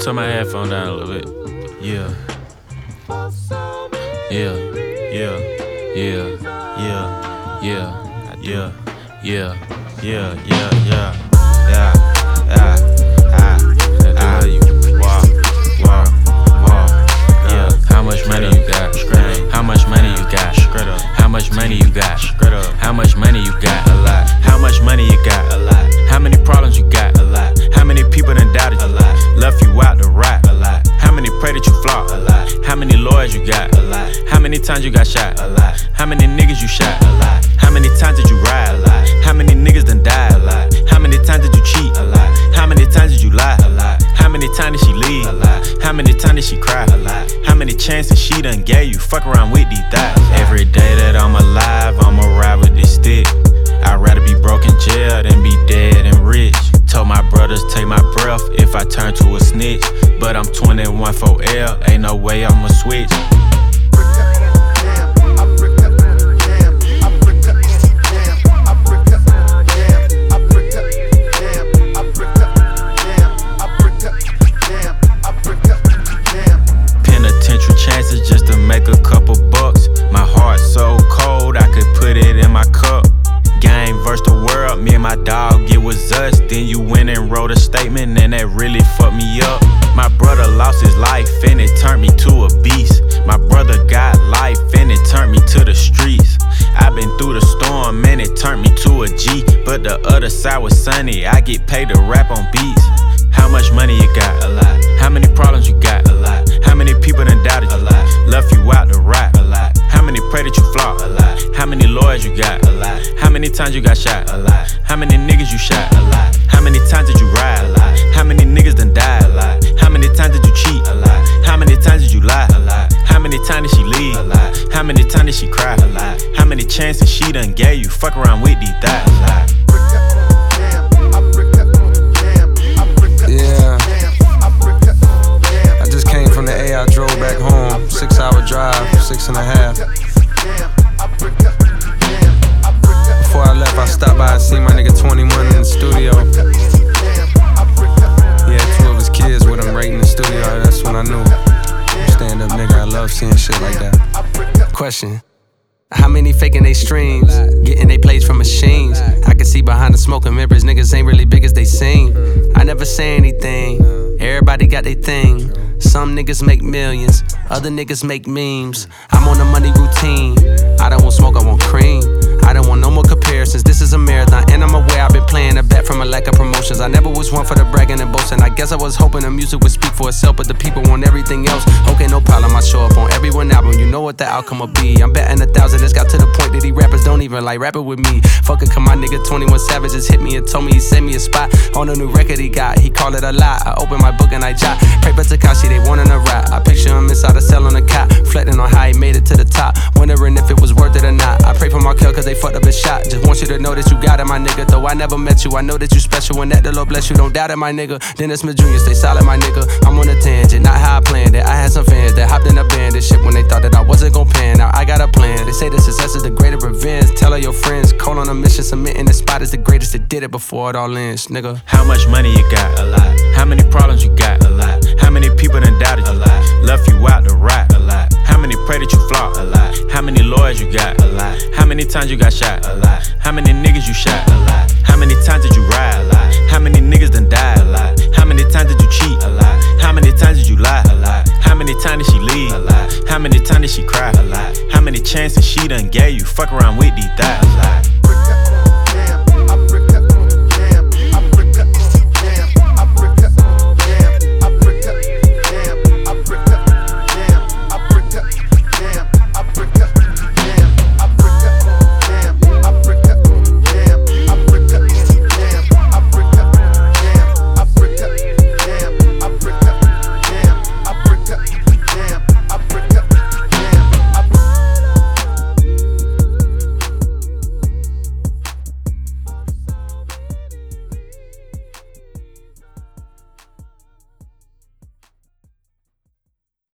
Turn my headphone down a little bit. Yeah. Yeah. Yeah. Yeah. Yeah. Yeah. Yeah. Yeah. Yeah. Yeah. Yeah. How much money you got? How much money you got? How much money you got? How much money you got? A lot. How much money you got? A lot. How many problems you got? A lot. How many people done doubted you? A lot. Left you out to rot? A lot. How many pray that you flop? A lot. How many lawyers you got? A lot. How many times you got shot? A lot. How many niggas you shot? A lot. How many times did you ride? A lot. How many niggas done died? A lot. How many times did you cheat? A lot. How many times did you lie? A lot. How many times did she leave? A lot. How many times did she cry? A lot. How many chances she done gave you? Fuck around with these thighs. Every day that I'm alive, I'ma ride with this stick. I'd rather be broke in jail than be dead and rich. Told my brothers take my breath if I turn to a snitch. But I'm 21 for L, ain't no way I'ma switch. Penitentiary chances just to make a couple bucks. My heart so cold, I could put it in my cup. Game versus the world, me and my dog, it was us. Then you went and wrote a statement and that really fucked me up. My brother lost his life and it turned me to a beast. My brother got life and it turned me to the streets. I've been through the storm and it turned me to a G. But the other side was sunny, I get paid to rap on beats. How much money you got? A lot. How many problems you got? A lot. How many people done doubted you? A lot. Left you out to rot? A lot. How many pray that you flop? A lot. How many lawyers you got? A lot. How many times you got shot? A lot. How many niggas you shot? A lot. How many times did you ride? A lot. How many niggas done died? A lot. How many times did you cheat? A lot. How many times did you lie? A lot. How many times did she leave? A lot. How many times did she cry? A lot. How many chances she done gave you? Fuck around with these thighs. Yeah, I just came from the A, I drove back home. 6-hour drive, 6.5. Before I left, I stopped by and seen my nigga 21 in the studio. He had 2 of his kids with him right in the studio. That's when I knew. Stand up nigga, I love seeing shit like that. Question: how many faking they streams, getting they plays from machines? I can see behind the smoke and mirrors, niggas ain't really big as they seem. I never say anything, everybody got their thing. Some niggas make millions, other niggas make memes. I'm on a money routine, I don't want smoke, I want cream. I don't want no more comparisons, this is a marathon. And I'm aware I've been playing a bet from a lack of promotions. I never was one for the bragging and boasting. I guess I was hoping the music would speak for itself, but the people want everything else. Okay, no problem, I show up on every one album, you know what the outcome will be. I'm betting 1,000, it's got to the point that these rappers don't even like rapping with me. Fuck it, come my nigga 21 Savage just hit me and told me he sent me a spot on a new record he got. He called it a lie, I opened my book and I jot. Pray for Tekashi, they wanting a rap. I picture him inside a cell on a cot, reflecting on how he made it to the top, wondering if it was worth it or not. I pray for Markel cause they fucked up his shot. Just want you to know that you got it, my nigga. Though I never met you, I know that you special and that the Lord bless you. Don't doubt it, my nigga. Dennis Smith Jr., stay solid, my nigga. I'm on a tangent, not how I planned it. I had some fans that hopped in a band and shit when they thought that I wasn't gon' pan. Now I got a plan. They say the success is the greater revenge. Tell all your friends, call on a mission, submitting the spot is the greatest that did it before it all ends, nigga. How much money you got? A lot. How many problems you got? A lot. How many people done doubted you? A lot. Left you out to rot? A lot. How many pray that you flop? A lot. How many lawyers you got? A lot. How many times you got shot? A lot. How many niggas you shot? A lot. How many times did you ride? A lot. How many niggas done died? A lot. How many times did you cheat? A lot. How many times did you lie? A lot. How many times did she leave? A lot. How many times did she cry? A lot. How many chances she done gave you? Fuck around with these thighs.